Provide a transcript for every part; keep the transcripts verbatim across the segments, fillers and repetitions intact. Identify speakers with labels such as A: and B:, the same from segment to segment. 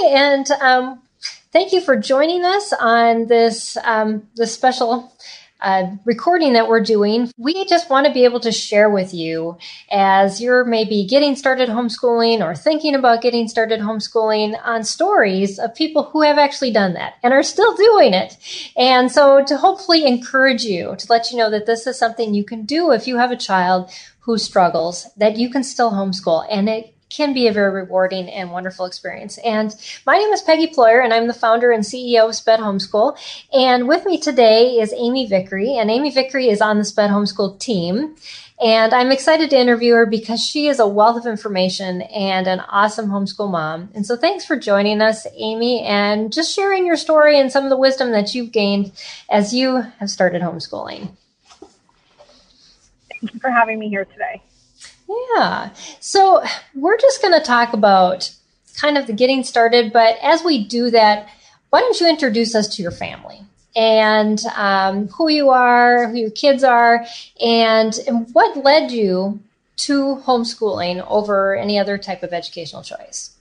A: Hi, and um, thank you for joining us on this um, this special uh, recording that we're doing. We just want to be able to share with you as you're maybe getting started homeschooling or thinking about getting started homeschooling on stories of people who have actually done that and are still doing it. And so to hopefully encourage you, to let you know that this is something you can do if you have a child who struggles, that you can still homeschool, and it can be a very rewarding and wonderful experience. And my name is Peggy Ployer, and I'm the founder and C E O of Sped Homeschool. And with me today is Amy Vickery, and Amy Vickery is on the Sped Homeschool team. And I'm excited to interview her because she is a wealth of information and an awesome homeschool mom. And so thanks for joining us, Amy, and just sharing your story and some of the wisdom that you've gained as you have started homeschooling.
B: Thank you for having me here today.
A: Yeah. So we're just going to talk about kind of the getting started. But as we do that, why don't you introduce us to your family and um, who you are, who your kids are, and, and what led you to homeschooling over any other type of educational choice?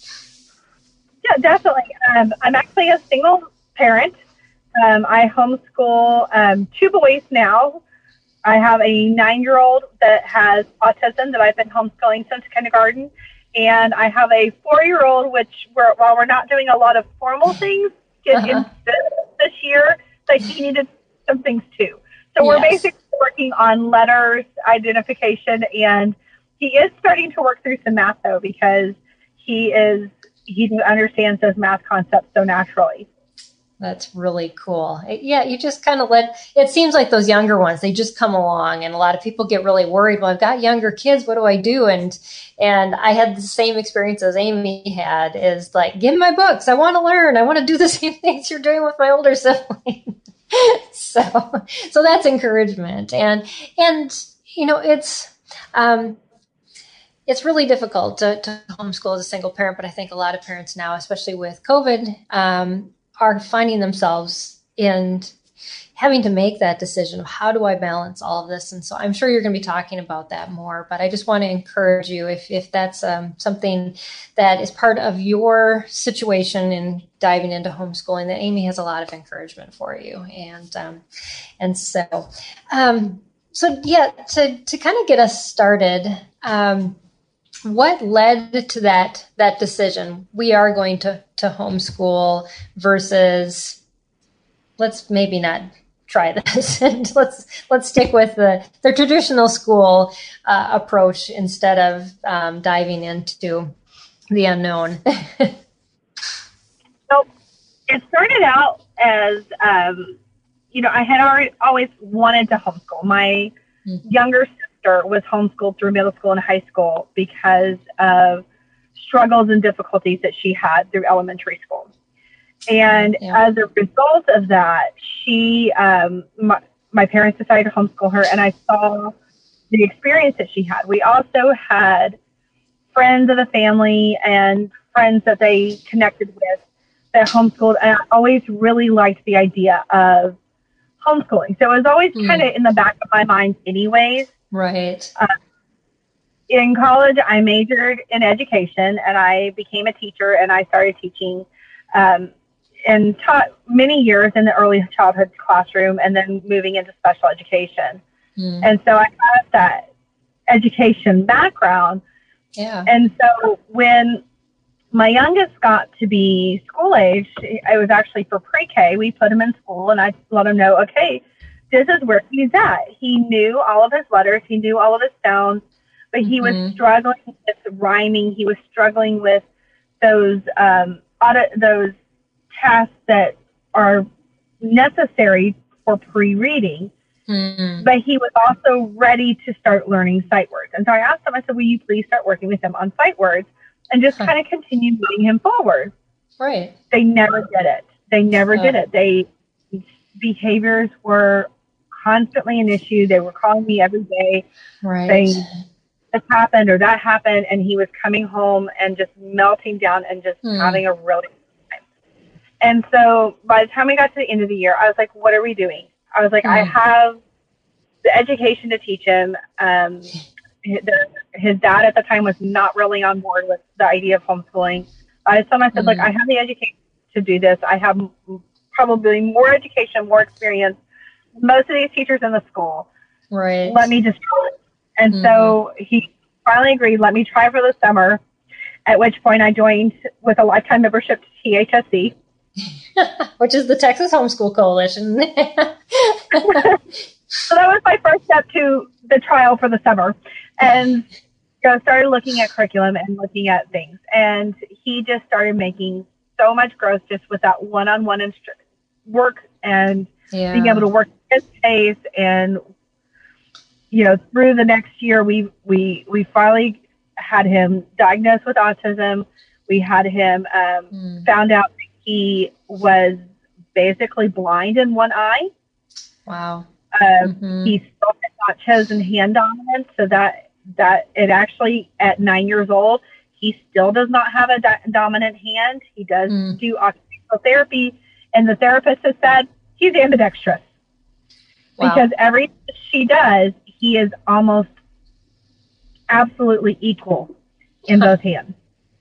B: Yeah, definitely. Um, I'm actually a single parent. Um, I homeschool um, two boys now. I have a nine-year-old that has autism that I've been homeschooling since kindergarten, and I have a four-year-old, which we're, while we're not doing a lot of formal things uh-huh. in this, this year, that he needed some things too. So yes. We're basically working on letters, identification, and he is starting to work through some math though, because he is he understands those math concepts so naturally.
A: That's really cool. Yeah, you just kind of let, it seems like those younger ones, they just come along, and a lot of people get really worried. Well, I've got younger kids. What do I do? And and I had the same experience as Amy had, is like, give me my books. I want to learn. I want to do the same things you're doing with my older sibling. so so that's encouragement. And, and you know, it's, um, it's really difficult to, to homeschool as a single parent, but I think a lot of parents now, especially with COVID, um, are finding themselves in having to make that decision of how do I balance all of this. And so I'm sure you're going to be talking about that more, but I just want to encourage you, if, if that's um, something that is part of your situation in diving into homeschooling, that Amy has a lot of encouragement for you. And, um, and so, um, so yeah, to, to kind of get us started, um, what led to that that decision? We are going to, to homeschool versus let's maybe not try this and let's let's stick with the, the traditional school uh, approach instead of um, diving into the unknown.
B: So it started out as um, you know, I had already always wanted to homeschool. My mm-hmm. younger sister was homeschooled through middle school and high school because of struggles and difficulties that she had through elementary school. And yeah. as a result of that, she, um, my, my parents decided to homeschool her, and I saw the experience that she had. We also had friends of the family and friends that they connected with that homeschooled, and I always really liked the idea of homeschooling. So it was always mm. kind of in the back of my mind anyways.
A: Right.
B: Uh, in college, I majored in education, and I became a teacher, and I started teaching um, and taught many years in the early childhood classroom, and then moving into special education. Mm. And so I have that education background.
A: Yeah.
B: And so when my youngest got to be school age, I was actually for pre-K, we put him in school, and I let him know, okay, this is where he's at. He knew all of his letters. He knew all of his sounds, but he mm-hmm. was struggling with rhyming. He was struggling with those um, audit, those tasks that are necessary for pre-reading. Mm-hmm. But he was also ready to start learning sight words. And so I asked him, I said, will you please start working with him on sight words and just huh. kind of continue moving him forward?
A: Right.
B: They never did it. They never uh. did it. They behaviors were constantly an issue. They were calling me every day
A: right.
B: saying this happened or that happened, and he was coming home and just melting down and just hmm. having a really good time. And so by the time we got to the end of the year, I was like, what are we doing? I was like, hmm. I have the education to teach him. Um, his, his dad at the time was not really on board with the idea of homeschooling. I told him, I said,
A: Mm.
B: look, I have the education to do this. I have probably more education, more experience. Most of these teachers in the school.
A: Right.
B: Let me just try it. And
A: Mm-hmm.
B: so he finally agreed, let me try for the summer, at which point I joined with a lifetime membership to T H S C.
A: Which is the Texas Homeschool Coalition.
B: So that was my first step to the trial for the summer. And you know, started looking at curriculum and looking at things. And he just started making so much growth just with that one-on-one instru- work and
A: Yeah.
B: being able to work at his pace. And, you know, through the next year, we, we, we finally had him diagnosed with autism. We had him um,
A: Mm.
B: found out that he was basically blind in one eye.
A: Wow.
B: Uh,
A: Mm-hmm.
B: He still had not chosen hand dominance, so that that it actually at nine years old, he still does not have a do- dominant hand. He does
A: Mm.
B: do occupational therapy, and the therapist has said he's ambidextrous
A: Wow.
B: because everything she does, he is almost absolutely equal in
A: Huh.
B: both hands.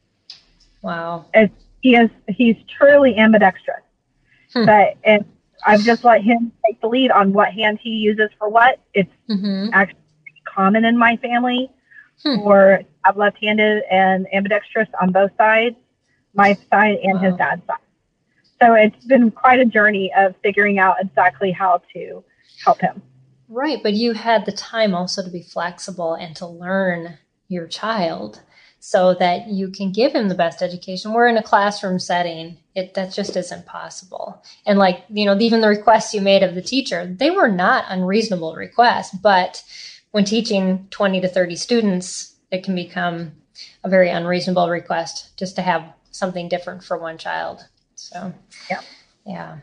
A: Wow.
B: It's, he is he's truly ambidextrous,
A: Hmm.
B: but and I've just let him take the lead on what hand he uses for what. It's
A: Mm-hmm.
B: actually common in my family
A: Hmm.
B: for I'm left-handed and ambidextrous on both sides, my side and his
A: Wow.
B: dad's side. So it's been quite a journey of figuring out exactly how to help him.
A: Right, but you had the time also to be flexible and to learn your child so that you can give him the best education. We're in a classroom setting. It that just isn't possible. And like, you know, even the requests you made of the teacher, they were not unreasonable requests, but when teaching twenty to thirty students, it can become a very unreasonable request just to have something different for one child. So,
B: Yeah.
A: yeah.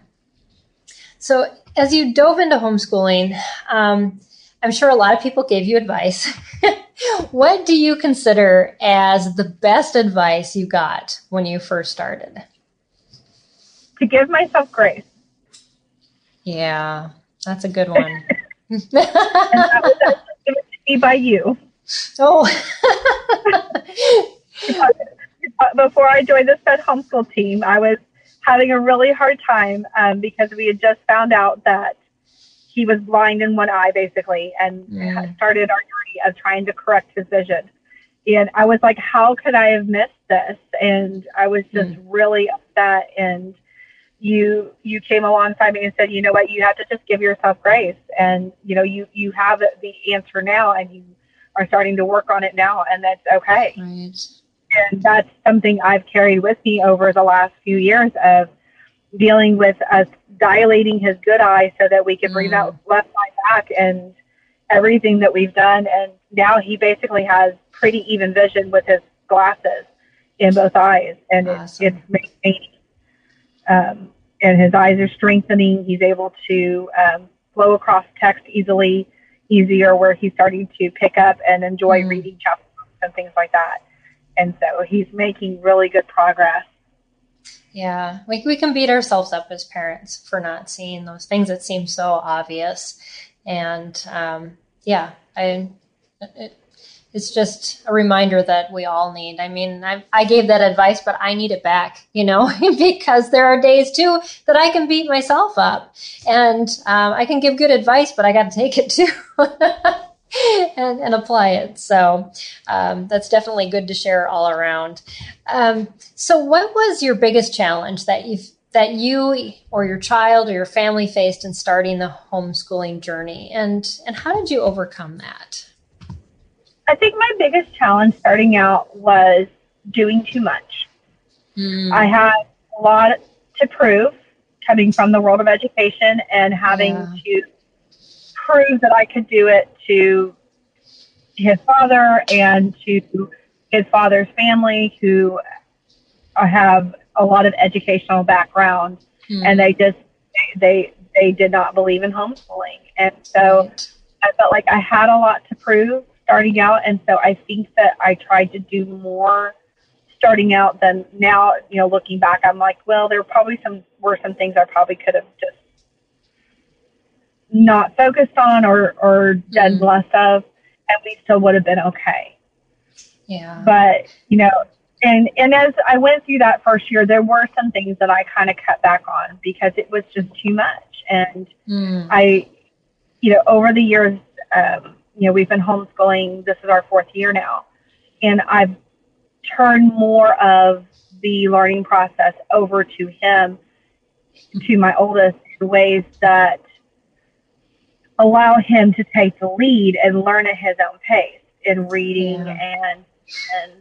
A: So as you dove into homeschooling, um, I'm sure a lot of people gave you advice. What do you consider as the best advice you got when you first started?
B: To give myself grace.
A: Yeah, that's a good one.
B: And that was actually given to me by you.
A: Oh,
B: Because before I joined the Fed homeschool team, I was having a really hard time um, because we had just found out that he was blind in one eye, basically, and
A: Mm.
B: had started our journey of trying to correct his vision. And I was like, how could I have missed this? And I was just
A: Mm.
B: really upset. And you you came alongside me and said, you know what, you have to just give yourself grace. And, you know, you, you have the answer now, and you are starting to work on it now, and that's okay.
A: right.
B: And that's something I've carried with me over the last few years of dealing with us dilating his good eye so that we could bring
A: Mm.
B: that left eye back, and everything that we've done. And now he basically has pretty even vision with his glasses in both eyes, and
A: Awesome.
B: it, it's maintaining. Um, and his eyes are strengthening. He's able to um, flow across text easily, easier, where he's starting to pick up and enjoy
A: Mm.
B: reading chapters and things like that. And so he's making really good progress.
A: Yeah, we we can beat ourselves up as parents for not seeing those things that seem so obvious, and um, yeah, I it, it's just a reminder that we all need. I mean, I I gave that advice, but I need it back, you know, because there are days too that I can beat myself up, and um, I can give good advice, but I got to take it too. And, and apply it. So um, that's definitely good to share all around. Um, so what was your biggest challenge that you that you or your child or your family faced in starting the homeschooling journey? And, and how did you overcome that?
B: I think my biggest challenge starting out was doing too much.
A: Mm.
B: I had a lot to prove coming from the world of education, and having
A: Yeah.
B: to prove that I could do it to his father and to his father's family, who have a lot of educational background,
A: Mm.
B: and they just they they did not believe in homeschooling. And so
A: Right.
B: I felt like I had a lot to prove starting out, and so I think that I tried to do more starting out than now. You know, looking back, I'm like, well, there probably some were some things I probably could have just not focused on or or done
A: Mm.
B: less of, and we still would have been okay.
A: Yeah.
B: But you know, And, and as I went through that first year, there were some things that I kind of cut back on because it was just too much. And mm. I, you know, over the years, um, you know, we've been homeschooling. This is our fourth year now. And I've turned more of the learning process over to him, to my oldest, in ways that allow him to take the lead and learn at his own pace in reading yeah. and, and,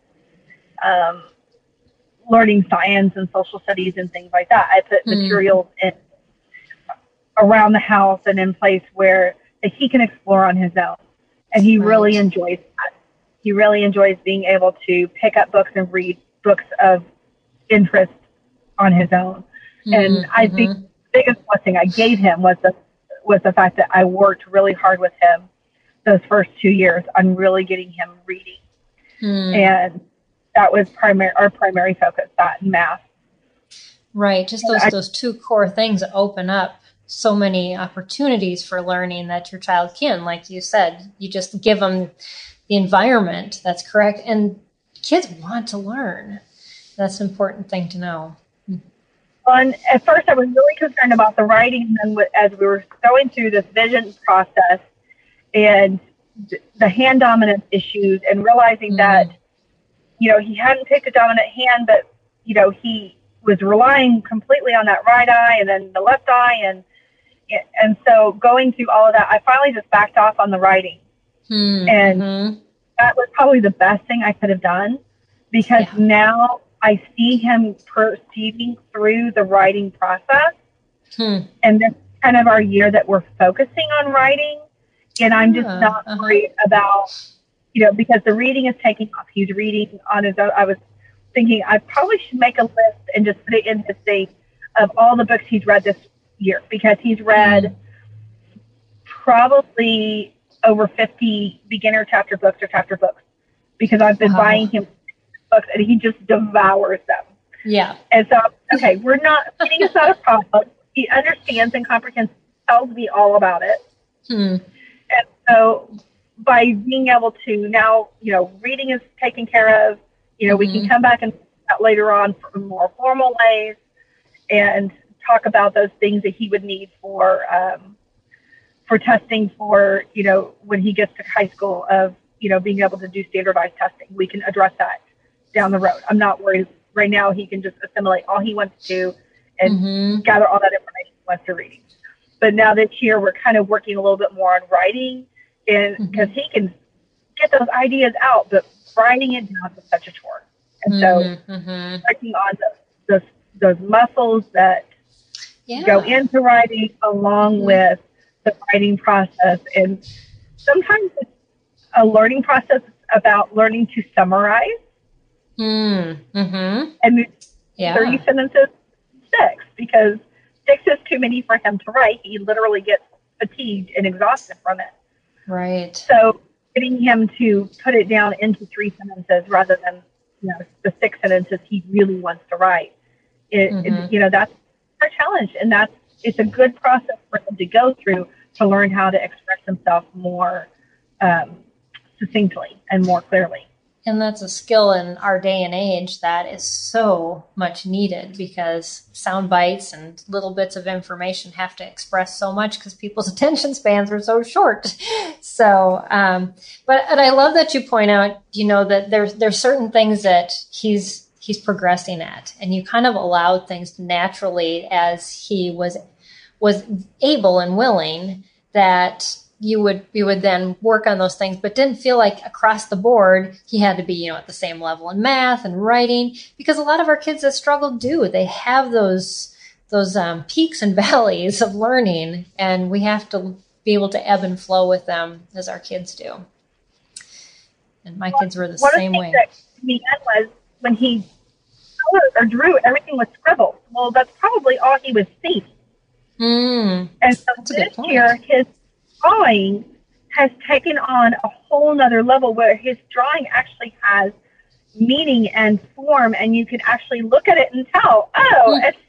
B: um, learning science and social studies and things like that. I put mm. materials in around the house and in place where that he can explore on his own. And he right. really enjoys that. He really enjoys being able to pick up books and read books of interest on his own. Mm-hmm. And I mm-hmm. think the biggest blessing I gave him was the was the fact that I worked really hard with him those first two years on really getting him reading. Mm. And that was primary our primary focus, that and math.
A: Right. Just those I, those two core things open up so many opportunities for learning that your child can, like you said, you just give them the environment. That's correct. And kids want to learn. That's an important thing to know.
B: Well, and at first I was really concerned about the writing, and then as we were going through this vision process and the hand dominance issues and realizing mm-hmm. that, you know, he hadn't picked a dominant hand, but, you know, he was relying completely on that right eye and then the left eye. And, and so going through all of that, I finally just backed off on the writing. Mm-hmm. And that was probably the best thing I could have done, because yeah. now I see him proceeding through the writing process. Hmm. And this is kind of our year that we're focusing on writing. And I'm just uh, not uh-huh. worried about, you know, because the reading is taking off. He's reading on his own. I was thinking I probably should make a list and just put it in his thing of all the books he's read this year, because he's read mm. probably over fifty beginner chapter books or chapter books, because I've been wow. buying him books and he just devours them.
A: Yeah.
B: And so, okay, we're not getting us out of problem. He understands and comprehends, tells me all about it. Hmm. And so by being able to now, you know, reading is taken care of, you know, mm-hmm. we can come back and later on for more formal ways and talk about those things that he would need for, um, for testing for, you know, when he gets to high school of, you know, being able to do standardized testing. We can address that down the road. I'm not worried. Right now, he can just assimilate all he wants to do and mm-hmm. gather all that information he wants to reading. But now this year, we're kind of working a little bit more on writing, and because mm-hmm. he can get those ideas out, but writing it down is such a chore. And mm-hmm. so mm-hmm. working on those, those, those muscles that yeah. go into writing along mm-hmm. with the writing process. And sometimes it's a learning process about learning to summarize. Mm-hmm. And yeah. thirty sentences, six, because six is too many for him to write. He literally gets fatigued and exhausted from it.
A: Right.
B: So getting him to put it down into three sentences rather than, you know, the six sentences he really wants to write, it, mm-hmm. it, you know, that's our challenge. And that's, it's a good process for him to go through to learn how to express himself more um, succinctly and more clearly.
A: And that's a skill in our day and age that is so much needed, because sound bites and little bits of information have to express so much because people's attention spans are so short. So, um, but and I love that you point out, you know, that there's there's certain things that he's he's progressing at, and you kind of allowed things naturally as he was was able and willing, that you would you would then work on those things, but didn't feel like across the board he had to be, you know, at the same level in math and writing, because a lot of our kids that struggle do. They have those those um, peaks and valleys of learning, and we have to be able to ebb and flow with them as our kids do. And my well, kids were the same way. That to me
B: was when he colored or drew, everything was scribbled. Well, that's probably all he was seeing. Mm, and so this year, his drawing has taken on a whole nother level where his drawing actually has meaning and form, and you can actually look at it and tell, oh, mm-hmm. it's,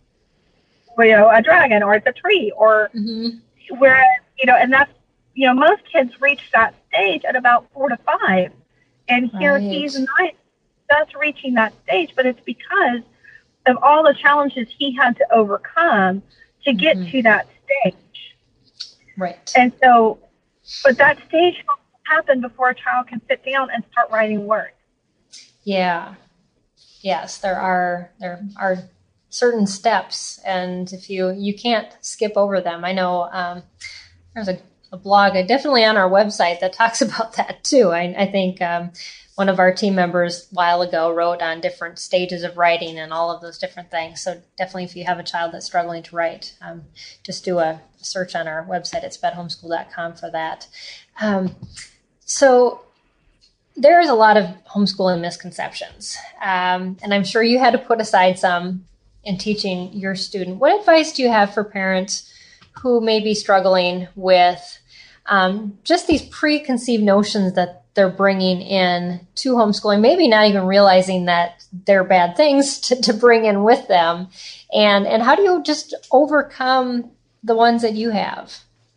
B: you know, a dragon, or it's a tree, or mm-hmm. whereas, you know, and that's, you know, most kids reach that stage at about four to five, and here right. he's nine, just reaching that stage, but it's because of all the challenges he had to overcome to get mm-hmm. to that stage.
A: Right.
B: And so, but that stage has to happen before a child can sit down and start writing words.
A: Yeah. Yes, there are there are certain steps, and if you you can't skip over them. I know um, there's a, a blog, uh, definitely on our website, that talks about that too. I, I think um, one of our team members a while ago wrote on different stages of writing and all of those different things. So definitely, if you have a child that's struggling to write, um, just do a search on our website at sped homeschool dot com for that. Um, so. There's a lot of homeschooling misconceptions, um, and I'm sure you had to put aside some in teaching your student. What advice do you have for parents who may be struggling with um, just these preconceived notions that they're bringing in to homeschooling, maybe not even realizing that they're bad things to, to bring in with them? And, and how do you just overcome the ones that you have?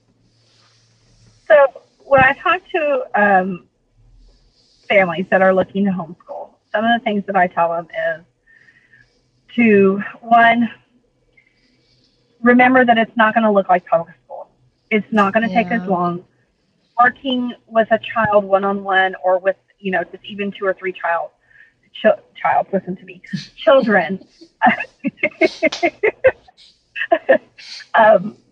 B: So when I talk to um, families that are looking to homeschool, some of the things that I tell them is to, one, remember that it's not going to look like public school. It's not going to yeah. take as long. Working with a child one-on-one, or with, you know, just even two or three child, ch- child, listen to me, children. um,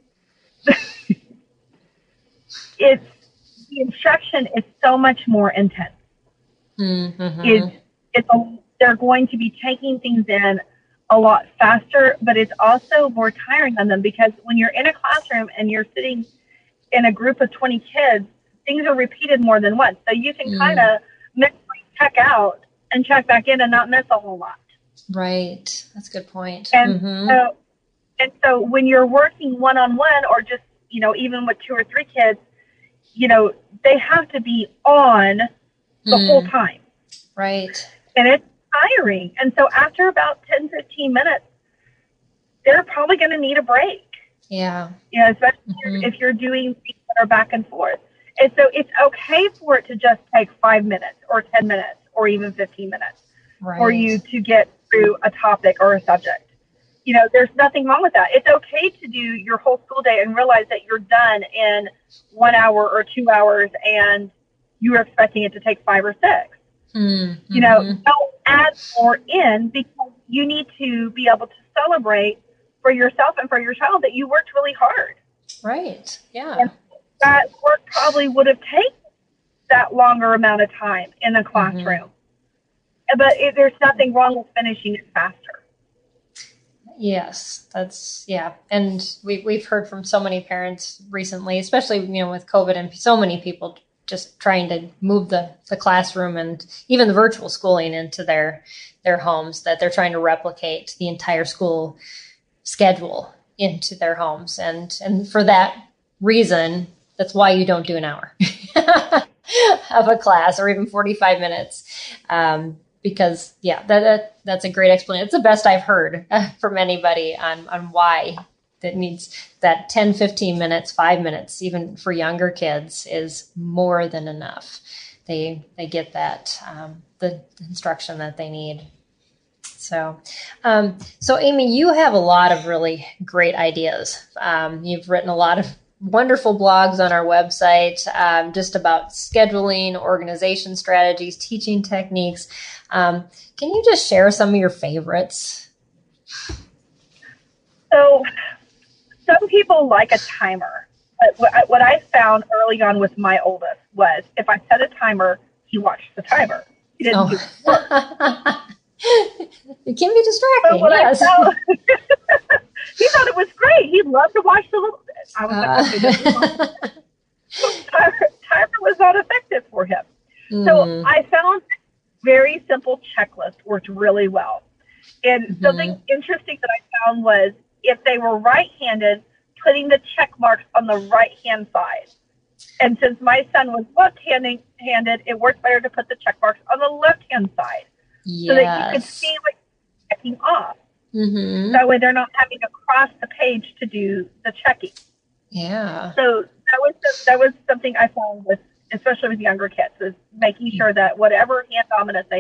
B: it's, the instruction is so much more intense.
A: Mm-hmm.
B: It's, it's a, they're going to be taking things in a lot faster, but it's also more tiring on them, because when you're in a classroom and you're sitting in a group of twenty kids, things are repeated more than once. So you can mm. kind of mentally check out and check back in and not miss a whole lot.
A: Right. That's a good point.
B: And
A: mm-hmm.
B: so, and so when you're working one-on-one, or just, you know, even with two or three kids, you know, they have to be on the mm. whole time.
A: Right.
B: And it's tiring. And so after about ten, fifteen minutes, they're probably going to need a break.
A: Yeah.
B: You know, especially mm-hmm. if you're doing things that are back and forth. And so it's okay for it to just take five minutes or ten minutes or even fifteen minutes
A: right.
B: for you to get through a topic or a subject. You know, there's nothing wrong with that. It's okay to do your whole school day and realize that you're done in one hour or two hours and you were expecting it to take five or six.
A: Mm-hmm.
B: You know, don't add more in, because you need to be able to celebrate for yourself and for your child that you worked really hard.
A: Right. Yeah.
B: And that work probably would have taken that longer amount of time in the classroom. Mm-hmm. But it, there's nothing wrong with finishing it faster.
A: Yes, that's, yeah. And we, we've heard from so many parents recently, especially, you know, with COVID and so many people just trying to move the, the classroom and even the virtual schooling into their, their homes, that they're trying to replicate the entire school schedule into their homes. And, and for that reason, that's why you don't do an hour of a class, or even forty-five minutes. Um, because yeah, that, that, that's a great explanation. It's the best I've heard uh, from anybody on, on why that needs that ten, fifteen minutes, five minutes, even for younger kids, is more than enough. They, they get that, um, the instruction that they need. So, um, so Amy, you have a lot of really great ideas. Um, you've written a lot of wonderful blogs on our website, um, just about scheduling, organization strategies, teaching techniques. Um, can you just share some of your favorites?
B: So some people like a timer. But what I, what I found early on with my oldest was, if I set a timer, he watched the timer. He didn't
A: oh.
B: do work.
A: It can be distracting,
B: so
A: yes.
B: Found, he thought it was great. He loved to watch the little bit. I was uh. like, okay, so timer, timer was not effective for him. Mm. So I found very simple checklist worked really well. And mm-hmm. something interesting that I found was, if they were right-handed, putting the check marks on the right-hand side. And since my son was left-handed, it worked better to put the check marks on the left-hand side.
A: Yes.
B: So that you could see what you're checking off.
A: Mm-hmm.
B: That way they're not having to cross the page to do the checking.
A: Yeah.
B: So that was the, that was something I found with, especially with younger kids, is making sure that whatever hand dominance they have,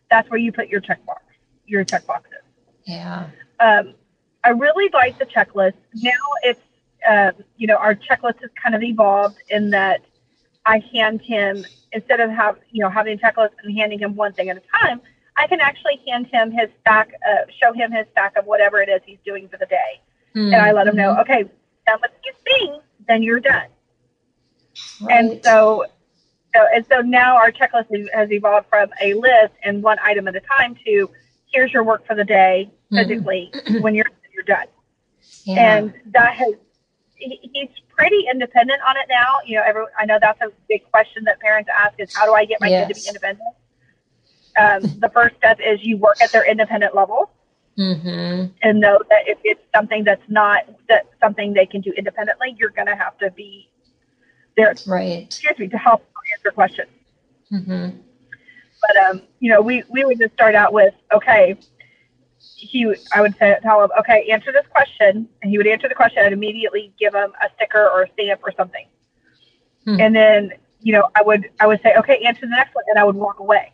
B: that's where you put your checkbox, your check boxes.
A: Yeah.
B: Um, I really like the checklist. Now it's, uh, you know, our checklist has kind of evolved in that I hand him, instead of have, you know, having a checklist and handing him one thing at a time, I can actually hand him his stack, uh, show him his stack of whatever it is he's doing for the day. Mm-hmm. And I let him know, okay, done with these things, then you're done. Right. And so, so, and so now our checklist has evolved from a list and one item at a time to here's your work for the day physically mm-hmm. when you're you're done. Yeah. And that has, he, he's pretty independent on it now. You know, every, I know that's a big question that parents ask is how do I get my yes. kid to be independent? Um, the first step is you work at their independent level mm-hmm. and know that if it's something that's not that something they can do independently, you're going to have to be there.
A: Right.
B: Excuse me, to help answer questions.
A: Mm-hmm.
B: But um, you know, we we would just start out with okay. He, I would say, tell him, okay, answer this question, and he would answer the question and immediately give him a sticker or a stamp or something. Hmm. And then, you know, I would I would say, okay, answer the next one, and I would walk away.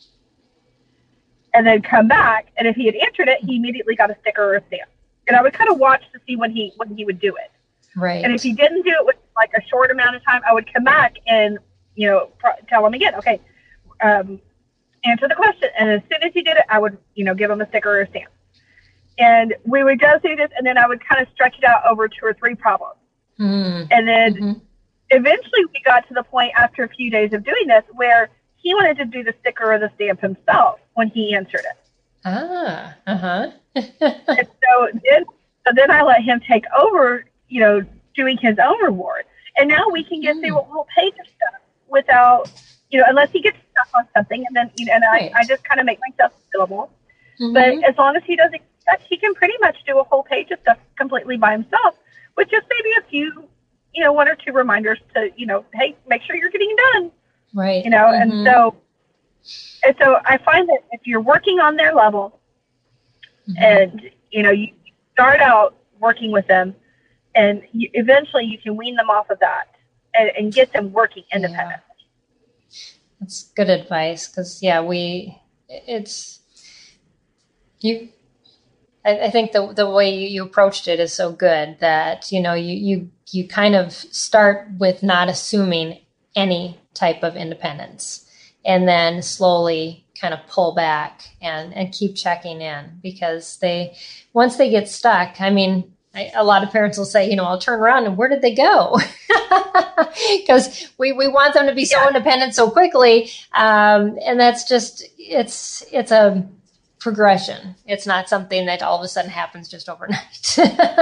B: And then come back, and if he had answered it, he immediately got a sticker or a stamp. And I would kind of watch to see when he when he would do it.
A: Right.
B: And if he didn't do it with like a short amount of time, I would come back and, you know, pro- tell him again, okay, um, answer the question. And as soon as he did it, I would, you know, give him a sticker or a stamp. And we would go through this, and then I would kind of stretch it out over two or three problems. Mm-hmm. And then mm-hmm. eventually we got to the point after a few days of doing this where he wanted to do the sticker or the stamp himself when he answered it.
A: Ah, uh-huh.
B: And so then, so then I let him take over, you know, doing his own reward. And now we can get mm. through a whole page of stuff without, you know, unless he gets stuck on something, and then, you know, and right. I, I just kind of make myself available. Mm-hmm. But as long as he doesn't expect, he can pretty much do a whole page of stuff completely by himself with just maybe a few, you know, one or two reminders to, you know, hey, make sure you're getting done.
A: Right.
B: You know, mm-hmm. and so, and so I find that if you're working on their level mm-hmm. and, you know, you start out working with them and you, eventually you can wean them off of that and, and get them working independently.
A: Yeah. That's good advice. Cause yeah, we, it's, you, I, I think the the way you, you approached it is so good that, you know, you, you, you kind of start with not assuming any type of independence and then slowly kind of pull back and, and keep checking in because they, once they get stuck, I mean, I, a lot of parents will say, you know, I'll turn around and where did they go? Because we, we want them to be so yeah. independent so quickly. Um, and that's just, it's, it's a progression. It's not something that all of a sudden happens just overnight.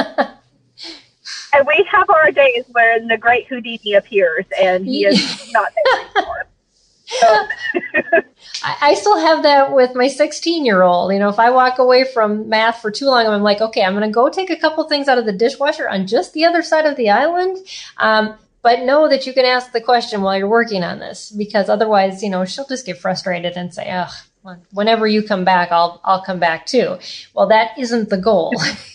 B: And we have our days when the great Houdini appears and he is not there anymore. So.
A: I, I still have that with my sixteen-year-old. You know, if I walk away from math for too long, I'm like, okay, I'm going to go take a couple things out of the dishwasher on just the other side of the island. Um, but know that you can ask the question while you're working on this because otherwise, you know, she'll just get frustrated and say, ugh, whenever you come back, I'll I'll come back too. Well, that isn't the goal.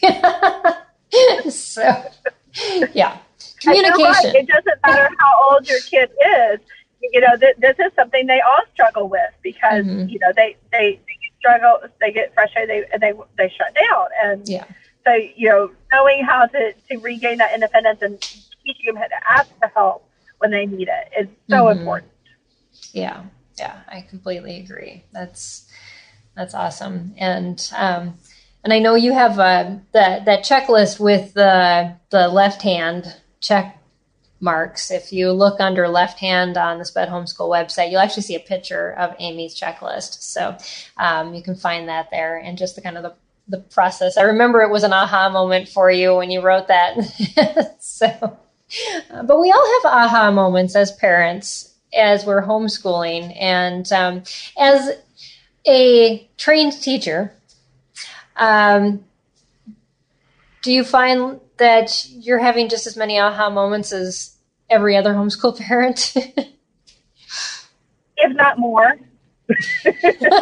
A: So, yeah, communication.
B: Right. It doesn't matter how old your kid is. You know, th- this is something they all struggle with because mm-hmm. you know they, they they struggle, they get frustrated, they they they shut down, and
A: yeah.
B: So you know, knowing how to, to regain that independence and teaching them how to ask for help when they need it is so mm-hmm. important.
A: Yeah, yeah, I completely agree. That's that's awesome, and um, and I know you have uh, that that checklist with the the left hand check marks. If you look under left hand on the Sped Homeschool website, you'll actually see a picture of Amy's checklist. So um, you can find that there and just the kind of the, the process. I remember it was an aha moment for you when you wrote that. So, uh, but we all have aha moments as parents as we're homeschooling. And um, as a trained teacher, um, do you find that you're having just as many aha moments as every other homeschool parent?
B: If not more. uh,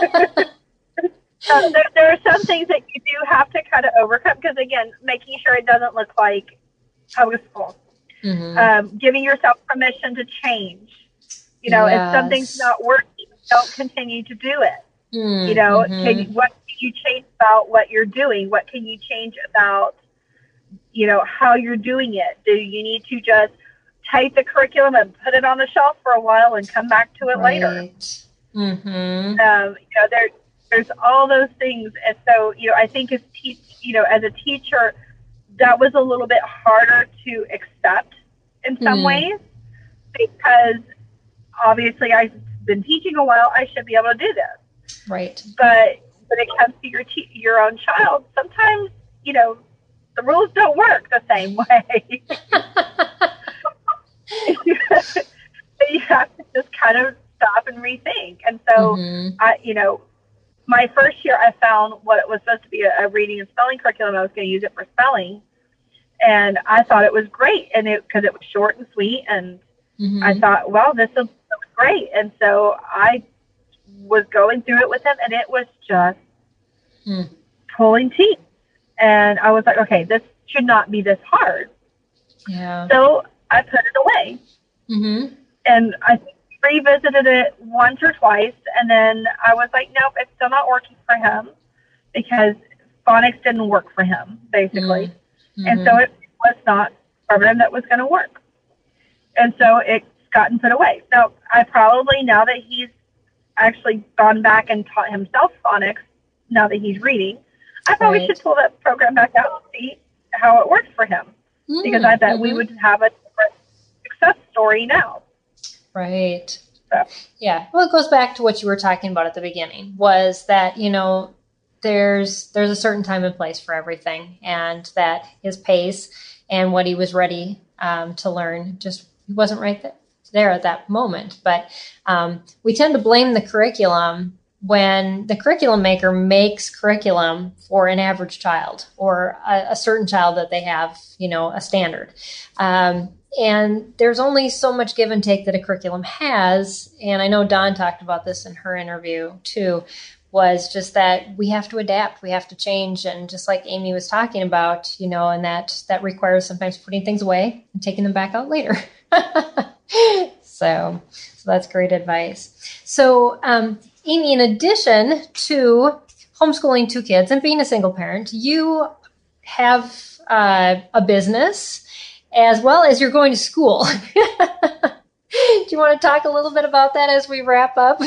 B: there, there are some things that you do have to kind of overcome because, again, making sure it doesn't look like homeschool. Mm-hmm. Um, giving yourself permission to change. You know, yes. If something's not working, don't continue to do it.
A: Mm,
B: you know,
A: mm-hmm.
B: can you, what can you change about what you're doing? What can you change about, you know, how you're doing it? Do you need to just take the curriculum and put it on the shelf for a while and come back to it
A: right.
B: later?
A: Mm-hmm.
B: Um, you know, there, there's all those things. And so, you know, I think as te- you know, as a teacher, that was a little bit harder to accept in some mm. ways, because obviously I've been teaching a while. I should be able to do this.
A: Right.
B: But when it comes to your te- your own child, sometimes, you know, the rules don't work the same way. You have to just kind of stop and rethink. And so, mm-hmm. I, you know, my first year I found what was supposed to be a, a reading and spelling curriculum. I was going to use it for spelling. And I thought it was great. And it, because it was short and sweet. And mm-hmm. I thought, well, this is great. And so I was going through it with him, and it was just mm. pulling teeth. And I was like, okay, this should not be this hard.
A: Yeah.
B: So I put it away.
A: Mm-hmm.
B: And I revisited it once or twice, and then I was like, nope, it's still not working for him, because phonics didn't work for him, basically. Mm-hmm. And so it was not a program that was going to work. And so it's gotten put away. So I probably, now that he's actually gone back and taught himself phonics, now that he's reading, I probably right. should pull that program back out and see how it works for him. Mm-hmm. Because I bet mm-hmm. we would have a different success story now.
A: Right.
B: So.
A: Yeah. Well, it goes back to what you were talking about at the beginning, was that, you know, there's there's a certain time and place for everything, and that his pace and what he was ready um, to learn just wasn't right there, there at that moment. But um, we tend to blame the curriculum when the curriculum maker makes curriculum for an average child, or a, a certain child that they have, you know, a standard. Um, and there's only so much give and take that a curriculum has. And I know Dawn talked about this in her interview too, was just that we have to adapt, we have to change. And just like Amy was talking about, you know, and that, that requires sometimes putting things away and taking them back out later. so, so that's great advice. So, um, Amy, in addition to homeschooling two kids and being a single parent, you have uh, a business as well as you're going to school. Do you want to talk a little bit about that as we wrap up?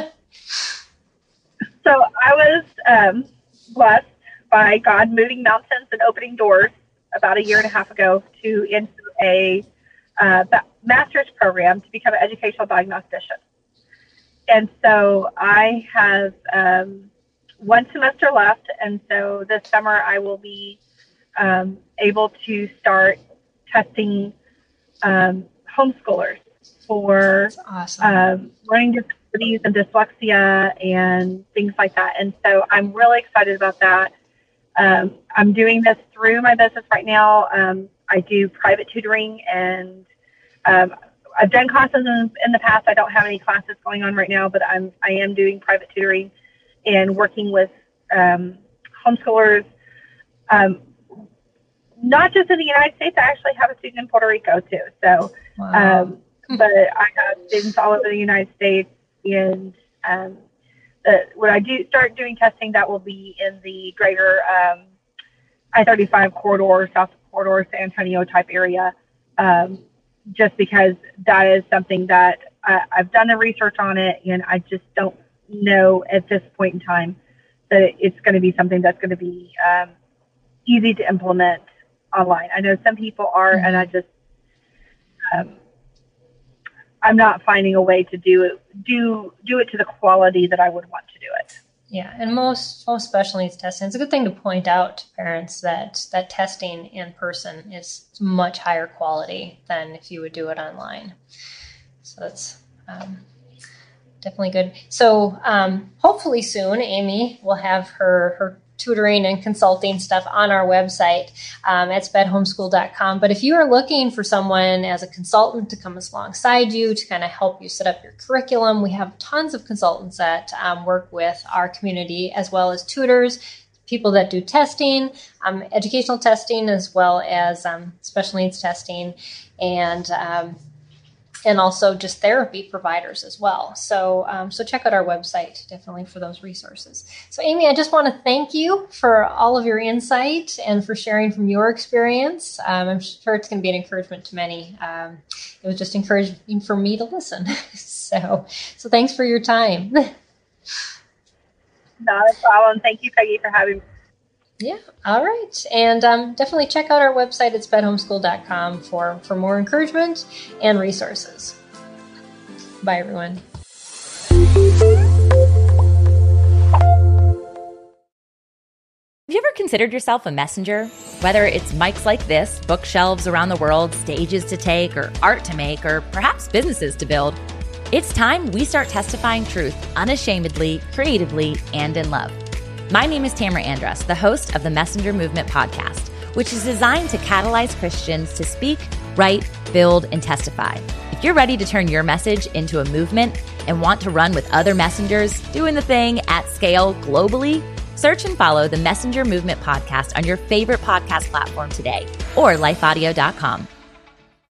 B: So I was um, blessed by God moving mountains and opening doors about a year and a half ago to into a uh, master's program to become an educational diagnostician. And so I have um, one semester left, and so this summer I will be um, able to start testing um, homeschoolers for
A: awesome.
B: um, learning disabilities and dyslexia and things like that. And so I'm really excited about that. Um, I'm doing this through my business right now. Um, I do private tutoring, and um, I've done classes in, in the past. I don't have any classes going on right now, but I'm, I am doing private tutoring and working with um, homeschoolers, um, not just in the United States. I actually have a student in Puerto Rico too. So,
A: wow.
B: um, but I have students all over the United States, and um, the, when I do start doing testing, that will be in the greater um, I thirty-five corridor, South corridor, San Antonio type area. Um, just because that is something that I, I've done the research on it, and I just don't know at this point in time that it's going to be something that's going to be um, easy to implement online. I know some people are, mm-hmm. and I just, um, I'm not finding a way to do it, do, do it to the quality that I would want to do it.
A: Yeah, and most most special needs testing, it's a good thing to point out to parents that that testing in person is much higher quality than if you would do it online. So that's um, definitely good. So um, hopefully soon, Amy will have her, her tutoring and consulting stuff on our website um, at sped homeschool dot com. But if you are looking for someone as a consultant to come alongside you to kind of help you set up your curriculum, we have tons of consultants that um, work with our community, as well as tutors, people that do testing, um, educational testing, as well as um, special needs testing. And um, and also just therapy providers as well. So, um, so check out our website definitely for those resources. So Amy, I just want to thank you for all of your insight and for sharing from your experience. Um, I'm sure it's going to be an encouragement to many. Um, it was just encouraging for me to listen. so, so thanks for your time.
B: Not a problem. Thank you, Peggy, for having me.
A: Yeah. All right. And um, definitely check out our website at sped homeschool dot com for, for more encouragement and resources. Bye, everyone.
C: Have you ever considered yourself a messenger? Whether it's mics like this, bookshelves around the world, stages to take, or art to make, or perhaps businesses to build, it's time we start testifying truth unashamedly, creatively, and in love. My name is Tamara Andrus, the host of the Messenger Movement podcast, which is designed to catalyze Christians to speak, write, build, and testify. If you're ready to turn your message into a movement and want to run with other messengers doing the thing at scale globally, search and follow the Messenger Movement podcast on your favorite podcast platform today or life audio dot com.